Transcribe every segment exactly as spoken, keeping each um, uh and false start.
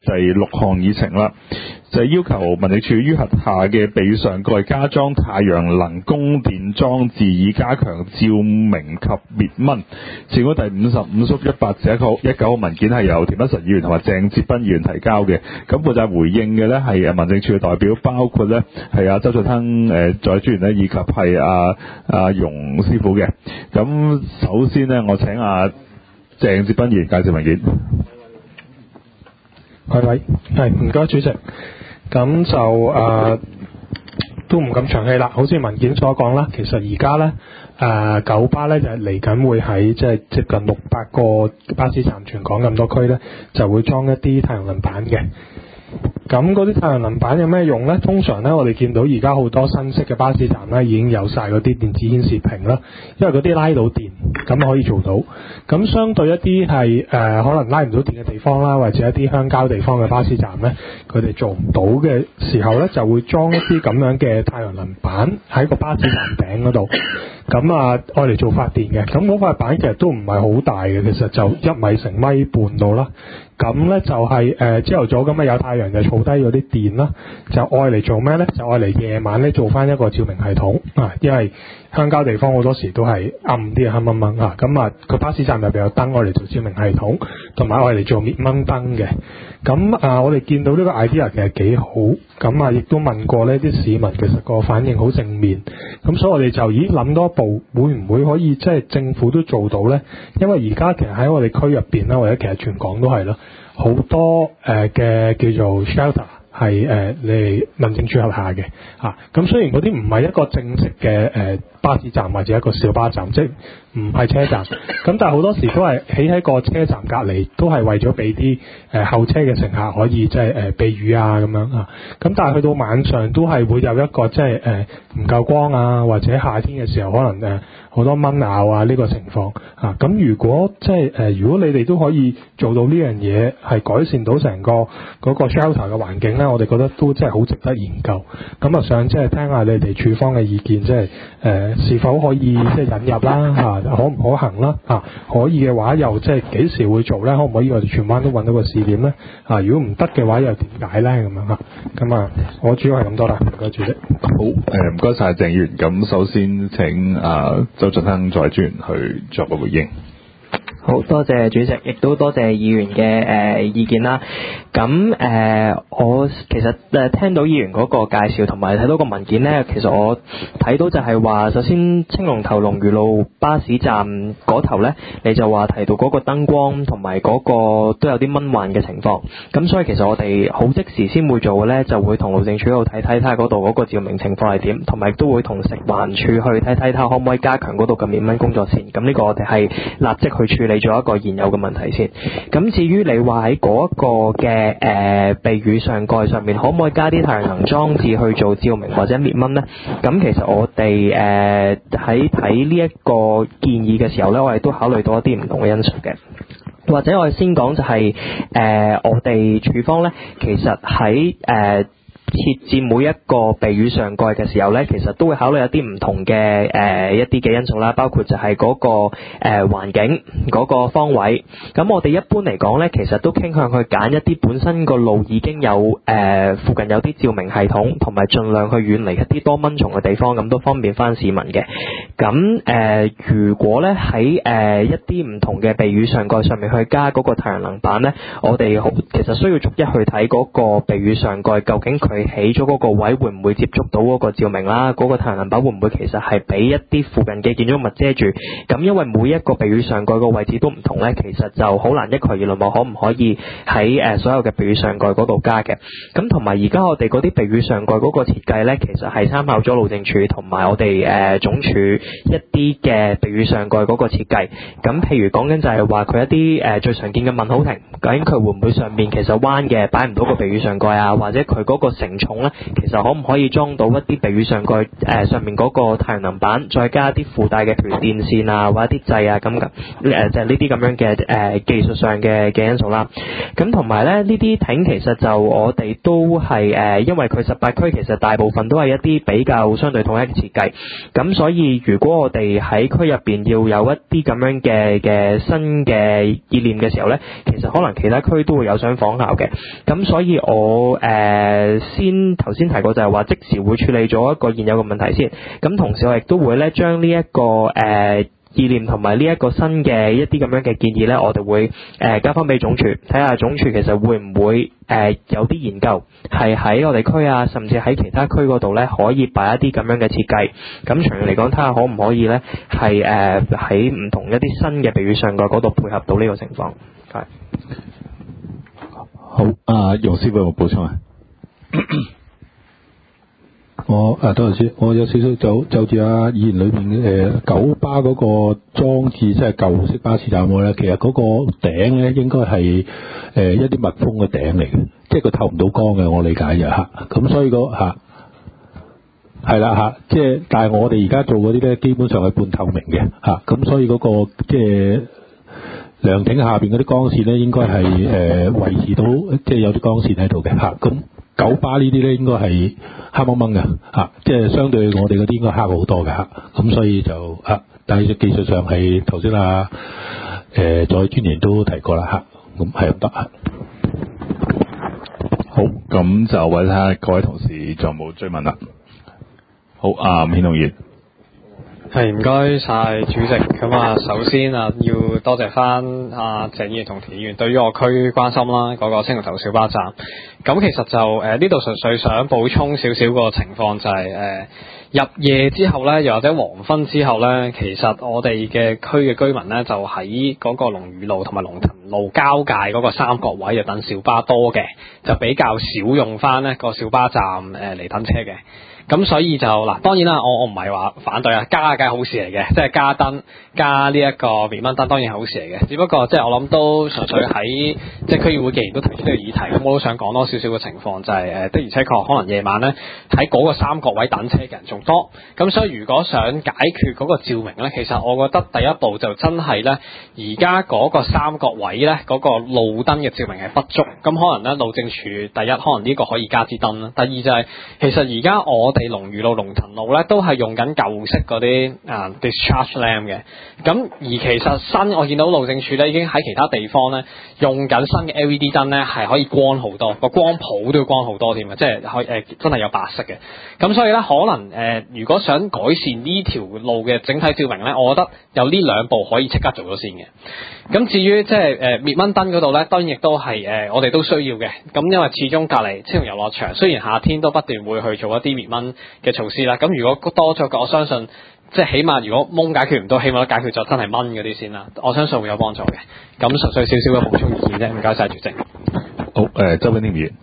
第六項議程啦，就係、是、要求民政處於轄下嘅避雨上蓋加裝太陽能供電裝置，以加強照明及滅蚊。政府第五十五縮一八至一九一九號文件係由田北辰議員同埋鄭哲斌議員提交嘅。咁負責回應嘅呢係民政處嘅代表，包括呢係阿周俊亨誒在職員呢，以及係阿阿容師傅嘅。咁首先呢，我請阿鄭哲斌議員介紹文件。 喂喂，係唔該主席。咁就誒、呃、都唔咁長氣啦。好似文件所講啦，其實而家咧誒九巴咧就係嚟緊會喺即係接近六百個巴士站，全港咁多區咧就會裝一啲太陽能板嘅。咁嗰啲太陽能板有咩用呢？通常咧，我哋見到而家好多新式嘅巴士站咧，已經有晒嗰啲電子顯示屏啦，因為嗰啲拉到電，咁可以做到。咁相對一啲係誒可能拉唔到電嘅地方啦，或者一啲鄉郊地方嘅巴士站咧，佢哋做唔到嘅時候咧，就會裝一啲咁樣嘅太陽能板喺個巴士站頂嗰度。咁啊，愛嚟做發電嘅。咁嗰塊板其實都唔係好大嘅，其實就一米乘米半到啦。咁咧就係誒朝頭早咁啊有太陽就儲低嗰啲電啦，就愛嚟做咩咧？就愛嚟夜晚咧做翻一個照明系統啊，因為鄉郊地方好多時都係暗啲黑掹掹啊，咁啊個巴士站入邊有燈愛嚟做照明系統，同埋愛嚟做滅蚊燈嘅。咁啊我哋見到呢個 idea 其實幾好，咁啊亦都問過呢啲市民，其實個反應好正面。咁所以我哋就咦諗多一步，會唔會可以即係政府都做到咧？因為而家其實喺我哋區入邊啦，或者其實全港都係啦。好多誒嘅、呃、叫做 shelter 係誒你民政處轄下嘅嚇，咁、啊、雖然嗰啲唔係一個正式嘅誒、呃、巴士站或者一個小巴站，即係唔係車站，咁但係好多時都係起喺個車站隔離，都係為咗俾啲誒候車嘅乘客可以即係誒避雨啊咁樣啊，咁但係去到晚上都係會有一個即係誒唔夠光啊，或者夏天嘅時候可能誒好、呃、多蚊咬啊呢、這個情況啊，咁如果即係誒如果你哋都可以做到呢樣嘢，係改善到成個嗰個 shelter 嘅環境咧，我哋覺得都真係好值得研究。咁啊想即係聽下你哋處方嘅意見，即係誒、呃、是否可以即係引入啦嚇、啊，可唔可行啦啊？可以嘅話又即係幾時會做咧？可唔可以我哋荃灣都揾到個試點咧？啊，如果唔得嘅話又點解咧？咁樣嚇，咁啊我主要係咁多啦，唔該主席。 好誒，唔該晒鄭議員。咁首先請啊周俊亨在專員去作個回應。 好多謝主席，亦都多謝議員嘅誒、呃、意見啦。咁誒、呃，我其實誒、呃、聽到議員嗰個介紹同埋睇到個文件咧，其實我睇到就係話，首先青龍頭龍魚路巴士站嗰頭咧，你就話提到嗰個燈光同埋嗰個都有啲蚊患嘅情況。咁所以其實我哋好即時先會做嘅咧，就會同路政署嗰度睇睇睇下嗰度嗰個照明情況係點，同埋都會同食環署去睇睇睇下可唔可以加強嗰度嘅滅蚊工作先。咁呢個我哋係立即去處理咗一個現有嘅問題先。咁至於你話喺嗰一個嘅誒、呃、避雨上蓋上面可唔可以加啲太陽能裝置去做照明或者滅蚊呢？咁其實我哋誒喺睇呢一個建議嘅時候呢，我哋都考慮到一啲唔同嘅因素嘅。或者我哋先講就係、是、誒、呃、我哋處方呢，其實喺誒、呃設置每一個避雨上蓋嘅時候咧，其實都會考慮一啲唔同嘅誒、呃、一啲嘅因素啦，包括就係嗰、那個誒、呃、環境嗰、那個方位。咁我哋一般嚟講咧，其實都傾向去揀一啲本身個路已經有誒、呃、附近有啲照明系統，同埋盡量去遠離一啲多蚊蟲嘅地方，咁都方便翻市民嘅。咁誒、呃，如果咧喺誒一啲唔同嘅避雨上蓋上面去加嗰個太陽能板咧，我哋好其實需要逐一去睇嗰個避雨上蓋究竟佢起咗嗰個位會唔會接觸到嗰個照明啦？嗰、嗰個太陽能板會唔會其實係俾一啲附近嘅建築物遮住？咁因為每一個避雨上蓋個位置都唔同咧，其實就好難一概而論話可唔可以喺誒所有嘅避雨上蓋嗰度加嘅。咁同埋而家我哋嗰啲避雨上蓋嗰個設計咧，其實係參考咗路政署同埋我哋誒、呃、總署一啲嘅避雨上蓋嗰個設計。咁譬如講緊就係話佢一啲誒、呃、最常見嘅問號亭，究竟佢會唔會上面其實彎嘅，擺唔到個避雨上蓋啊？或者佢嗰個承承重咧，其實可唔可以裝到一啲避雨上蓋誒、呃、上面嗰個太陽能板，再加一啲附帶嘅譬如電線啊或者啲掣啊咁嘅誒，就係呢啲咁樣嘅誒、呃、技術上嘅嘅因素啦。咁同埋咧，呢啲艇其實就我哋都係誒、呃，因為佢十八區其實大部分都係一啲比較相對統一嘅設計，咁所以如果我哋喺區入邊要有一啲咁樣嘅嘅新嘅意念嘅時候咧，其實可能其他區都會有想仿效嘅。咁所以我誒、呃、先頭先提過就係話即時會處理咗一個現有嘅問題先，咁同時我亦都會咧將呢一個誒、呃意念同埋呢一個新嘅一啲咁樣嘅建議呢，我哋會誒、呃、交翻俾總署，睇下總署其實會唔會誒、呃、有啲研究係喺我哋區啊，甚至喺其他區嗰度呢，可以擺一啲咁樣嘅設計。咁長遠嚟講，睇下可唔可以呢，係誒喺唔同一啲新嘅避雨上蓋嗰度配合到呢個情況。係。 好，阿楊師傅有冇補充啊？ 我誒多謝先，我有少少就就住阿議員裏邊誒九巴嗰個裝置，即係舊式巴士站嗰咧，其實嗰個頂咧應該係誒一啲密封嘅頂嚟嘅，即係佢透唔到光嘅，我理解嘅嚇。咁所以個嚇係啦嚇，即係但係我哋而家做嗰啲咧，基本上係半透明嘅嚇，咁所以嗰個即係涼亭下邊嗰啲光線咧，應該係誒維持到即係有啲光線喺度嘅嚇，咁。九巴呢啲咧應該係黑掹掹嘅嚇，即係相對我哋嗰啲應該黑好多嘅嚇，咁所以就嚇，但係技術上係頭先啊誒在專員都提過啦嚇，咁係唔得嚇。 好，咁就為睇下各位同事仲有冇追問啦。好，阿伍顯龍議員。 係唔該晒主席，咁啊首先啊要多謝翻阿鄭議員同田議員對於我區關心啦，嗰、那個青龍頭小巴站。咁其實就誒呢度純粹想補充少少個情況，就係、是、誒、呃、入夜之後咧，又或者黃昏之後咧，其實我哋嘅區嘅居民咧就喺嗰個龍魚路同埋龍騰路交界嗰個三角位就等小巴多嘅，就比較少用翻呢個小巴站誒嚟、呃、等車嘅。咁所以就嗱，當然啦，我我唔係話反對啊，加梗係好事嚟嘅，即係加燈加呢一個滅蚊燈當然係好事嚟嘅。只不過即係我諗都純粹喺即係區議會既然都提出呢個議題，咁我都想講多少少嘅情況，就係、是、誒的而且確可能夜晚咧喺嗰個三角位等車嘅人仲多。咁所以如果想解決嗰個照明咧，其實我覺得第一步就真係咧，而家嗰個三角位咧嗰、那個路燈嘅照明係不足。咁可能咧路政署第一可能呢個可以加支燈啦，第二就係、是、其實而家我地龍魚路、龍騰路咧，都係用緊舊式嗰啲啊 discharge lamp 嘅。咁而其實新我見到路政署咧，已經喺其他地方咧用緊新嘅 L E D 燈咧，係可以光好多，個光譜都要光好多添啊！即係可以誒，真係有白色嘅。咁所以咧，可能誒、呃，如果想改善呢條路嘅整體照明咧，我覺得有呢兩步可以即刻做咗先嘅。咁至於即係誒滅蚊燈嗰度咧，當然亦都係誒、呃、我哋都需要嘅。咁因為始終隔離青龍遊樂場，雖然夏天都不斷會去做一啲滅蚊嘅措施啦。咁如果多咗個，我相信即係起碼如果蚊解決唔到，起碼都解決咗真係蚊嗰啲先啦。我相信會有幫助嘅。咁純粹少少嘅補充意見啫，唔該晒主席。 好，誒、呃，周永天議員。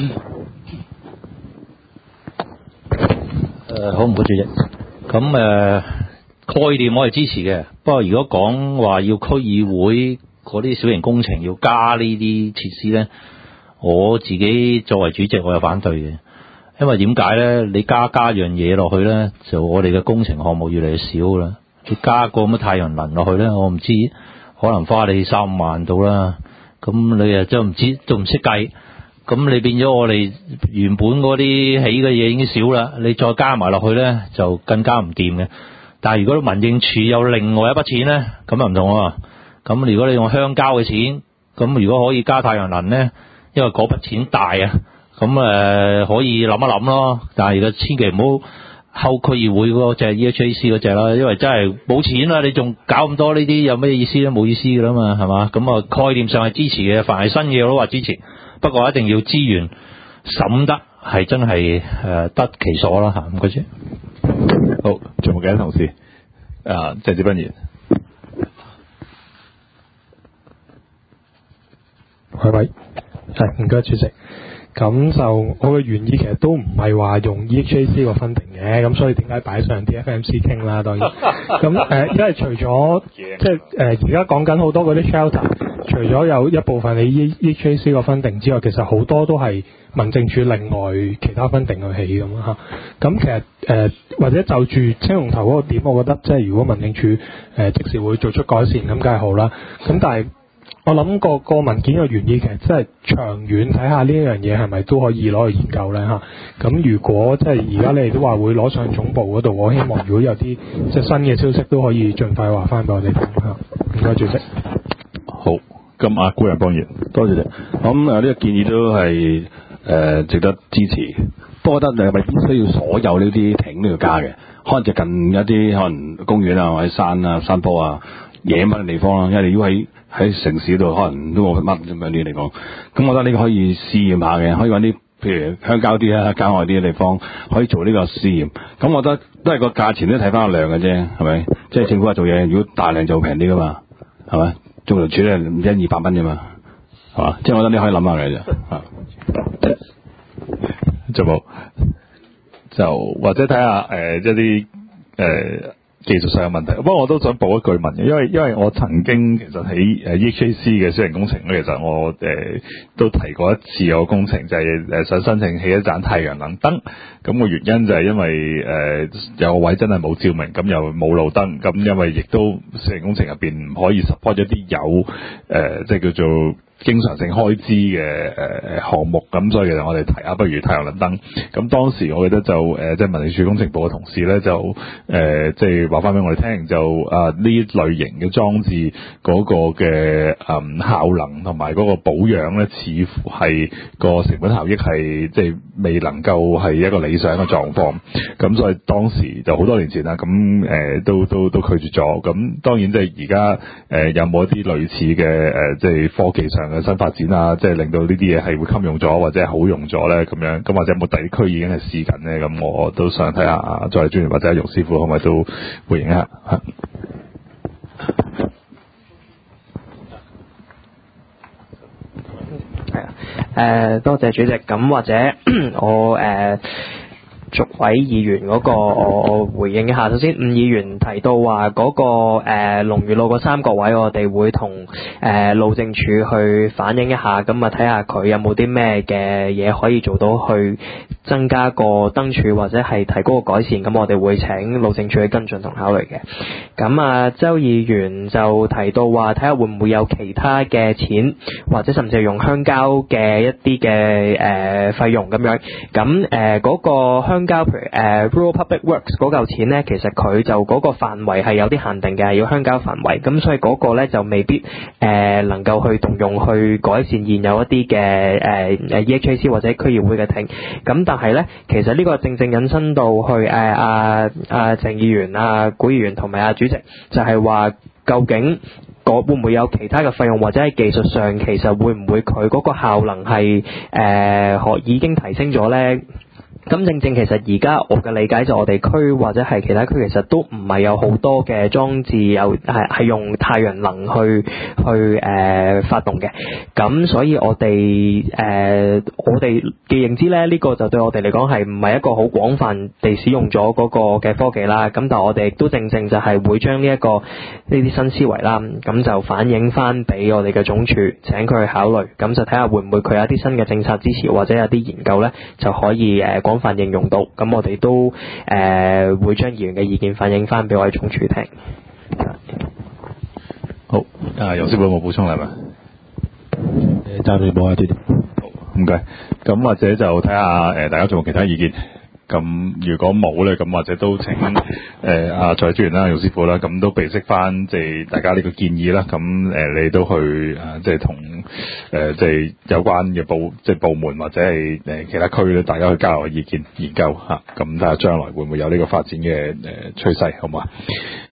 誒，好唔該主席。咁誒、呃、概念我係支持嘅，不過如果講話要區議會嗰啲小型工程要加呢啲設施咧，我自己作為主席我有反對嘅。因為點解咧？你加加樣嘢落去咧，就我哋嘅工程項目越嚟越少啦。你加個咁嘅太陽能落去咧，我唔知可能花你三五萬到啦。咁你又真唔知，都唔識計。咁你變咗我哋原本嗰啲起嘅嘢已經少啦，你再加埋落去咧，就更加唔掂嘅。但係如果民政處有另外一筆錢咧，咁又唔同喎。咁如果你用鄉郊嘅錢，咁如果可以加太陽能咧，因為嗰筆錢大啊。咁誒、呃、可以諗一諗咯，但係而家千祈唔好睺區議會嗰隻 E H A C 嗰隻啦，因為真係冇錢啦，你仲搞咁多呢啲有咩意思咧？冇意思噶啦嘛，係嘛？咁啊概念上係支持嘅，凡係新嘢我都話支持，不過一定要資源審得係真係誒、呃、得其所啦嚇，唔該先。 好，仲有冇其他同事？啊，鄭志斌議員。 喂喂，係唔該主席。咁就我嘅原意其實都唔係話用 E H A C 個分定嘅，咁所以點解擺上啲 F M C 傾啦？當然，咁誒、呃，因為除咗即係誒而家講緊好多嗰啲 shelter， 除咗有一部分你 E H A C 個分定之外，其實好多都係民政處另外其他分定去起咁嚇。咁其實誒、呃、或者就住青龍頭嗰個點，我覺得即係如果民政處誒、呃、即時會做出改善，咁梗係好啦。咁但係我諗個個文件嘅原意其實真係長遠睇下呢一樣嘢係咪都可以攞去研究咧嚇。咁如果即係而家你哋都話會攞上總部嗰度，我希望如果有啲即係新嘅消息都可以盡快話翻俾我哋聽嚇。唔該，主席。 好，咁阿顧仁邦議員， 多謝你。咁誒呢個建議都係誒、呃、值得支持。不過覺得你係咪必須要所有呢啲艇都要加嘅？可能就近一啲可能公園啊，或者山啊、山坡啊、野乜嘅地方啦。因為你如果喺喺城市度，可能都冇乜咁樣啲嚟講。咁我覺得呢個可以試驗下嘅，可以揾啲譬如鄉郊啲啊、郊外啲嘅地方，可以做呢個試驗。咁我覺得都係個價錢都睇翻個量嘅啫，係咪？即係政府話做嘢，如果大量就平啲噶嘛，係咪？中勞處咧唔一二百蚊啫嘛，係嘛？即係我覺得你可以諗下嘅啫。啊， 就冇就或者睇下誒一啲誒。呃技術上嘅問題，不過我都想補一句問嘅，因為因為我曾經其實喺誒 E H A C 嘅小型工程咧，其實我誒、呃、都提過一次有個工程，就係、是、誒想申請起一盞太陽能燈，咁個原因就係因為誒、呃、有個位真係冇照明，咁又冇路燈，咁因為亦都小型工程入邊唔可以 support 一啲有誒、呃、即係叫做經常性開支嘅誒項目，咁所以其實我哋提下不如太陽能燈。咁當時我記得就誒、呃、即係民政處工程部嘅同事咧就誒、呃、即係話翻俾我哋聽，就啊呢類型嘅裝置嗰個嘅誒、嗯、效能同埋嗰個保養咧，似乎係個成本效益係即係未能夠係一個理想嘅狀況。咁所以當時就好多年前啦，咁誒、呃、都都都拒絕咗。咁當然即係而家誒有冇一啲類似嘅誒、呃、即係科技上嘅新發展啊，即係令到呢啲嘢係會襟用咗或者係好用咗咧，咁樣咁或者有冇地區已經係試緊咧？咁我都想睇下在專業或者容師傅可唔可以都回應一下嚇。 係啊，誒多謝主席。咁或者我誒。呃逐位議員嗰、那個我我回應一下。首先，伍議員提到話嗰、那個誒龍魚路個三角位，我哋會同誒、呃、路政署去反映一下，咁啊睇下佢有冇啲咩嘅嘢可以做到去增加個燈柱或者係提高個改善，咁我哋會請路政署去跟進同考慮嘅。咁啊，周議員就提到話睇下會唔會有其他嘅錢，或者甚至係用鄉郊嘅一啲嘅誒費用咁樣。咁誒嗰個鄉郊譬如誒、呃、Rural Public Works 嗰嚿錢咧，其實佢就嗰個範圍係有啲限定嘅，係要鄉郊範圍，咁所以嗰個咧就未必誒、呃、能夠去動用去改善現有一啲嘅誒誒 E H A C 或者區議會嘅廳。咁但係咧，其實呢個正正引申到去誒阿阿鄭議員、阿古議員同埋阿主席，就係、是、話究竟嗰會唔會有其他嘅費用，或者喺技術上其實會唔會佢嗰個效能係誒可已經提升咗咧？咁正正其實而家我嘅理解就我哋區或者係其他區其實都唔係有好多嘅裝置有係係用太陽能去去誒、呃、發動嘅，咁所以我哋誒、呃、我哋嘅認知咧，呢、這個就對我哋嚟講係唔係一個好廣泛地使用咗嗰個嘅科技啦。咁但係我哋亦都正正就係會將呢一個呢啲新思維啦，咁就反映翻俾我哋嘅總署，請佢去考慮，咁就睇下會唔會佢有啲新嘅政策支持或者有啲研究咧就可以誒廣泛應用到，咁我哋都誒、呃、會將議員嘅意見反映翻俾我哋總署聽。 好，啊，容師傅有冇補充係咪？ 誒，暫時冇啊，主席。 好，唔該。咁或者就睇下誒，大家仲有冇其他意見？咁如果冇咧，咁或者都請誒阿蔡專員啦、容師傅啦，咁都備悉翻即係大家呢個建議啦。咁誒、呃、你都去啊，即係同誒即係有關嘅部即係部門或者係誒其他區咧，大家去交流意見研究嚇。咁睇下將來會唔會有呢個發展嘅誒趨勢，好唔好啊？